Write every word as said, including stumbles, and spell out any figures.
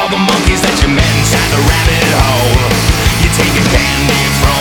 all the monkeys that you met inside the rabbit hole. You're taking candy from